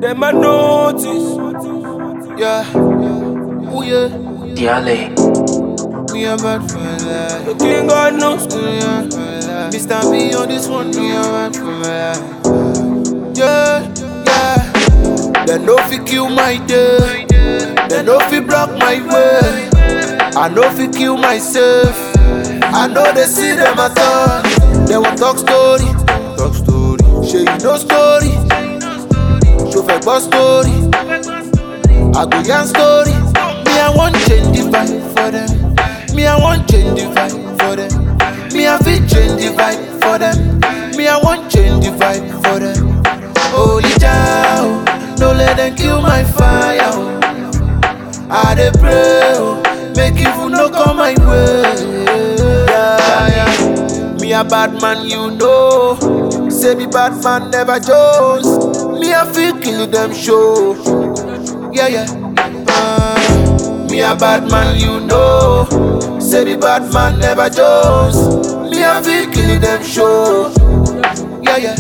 Them a notice. Yeah. Oh yeah. Diale. Me a bad fella. The king God knows. Mr. B on this one. Me a bad fella. Yeah, yeah. They no fi kill my day. They no fi block my way. I no fi kill myself. I know they see them at all. They want talk story. Talk story. Shey you know story. Show fake boss story. I go yarn story. Me I want change the vibe for them. Me I want change the vibe for them. Me I fit change the vibe for them. Me I want change the vibe for them. Holy Jah, no let them kill my fire. Oh. I dey pray, oh, make evil no come my way. Yeah, yeah. Me a bad man, you know. Say me bad man never chose. Me a feel kill them show. Yeah, yeah. Me a bad man, you know. Say me bad man never chose. Me a feel kill them show. Yeah, yeah.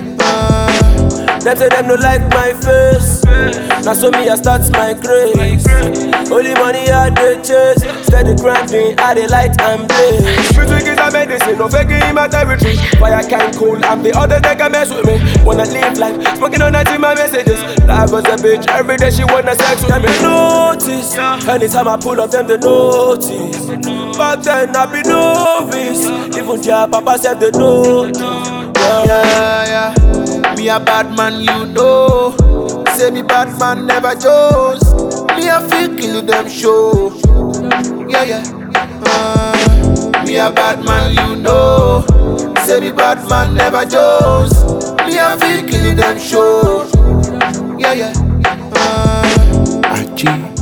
Them say them no like my face. Now so me I start my craze. Only money I dey chase. Steady grinding, I dey light and blaze. Music is a medicine, no faking in my territory. Fire can cool and the other they can mess with me. Wanna live life, smoking on that in my messages. Life was a bitch, every day she wanna sex with me. Notice, anytime I pull up them they notice. Back then I be novice. Even their papa said they notice. Yeah, yeah. Me a bad man, you know. Say me bad man never chose. Me a feel kill them show. Yeah, yeah. Me a bad man, you know. Say me bad man never chose. Me a feel kill them show. Yeah, yeah. Achi.